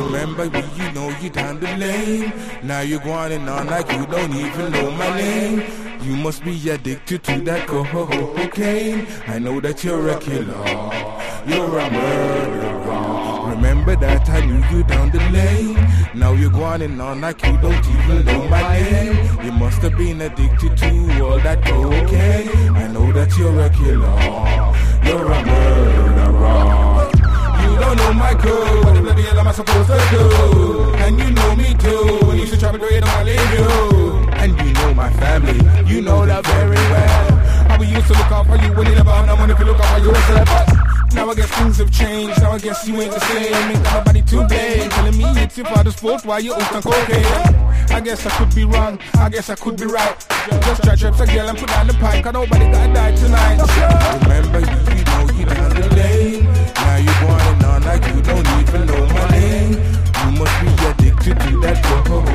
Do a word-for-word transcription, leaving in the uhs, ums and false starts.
Remember me, you know you down the lane. Now you're going on like you don't even know my name. You must be addicted to that cocaine. I know that you're a killer, you're a murderer. Remember that I knew you down the lane. Now you're going on like you don't even know my name. You must have been addicted to all that cocaine. I know that you're a killer, you're a murderer. You don't know my code. What the bloody hell am I supposed to do? And you know me too. When you should try to do it, I'll leave you. And you know my family, you know that very well. How we used to look out for you when you never had no money to look out for you. But now I guess things have changed. Now I guess you ain't the same. Ain't got nobody to blame. Telling me it's your father's fault while you're on cocaine. I guess I could be wrong, I guess I could be right. Just try trips a girl and put down the pipe, cause nobody gotta die tonight. Remember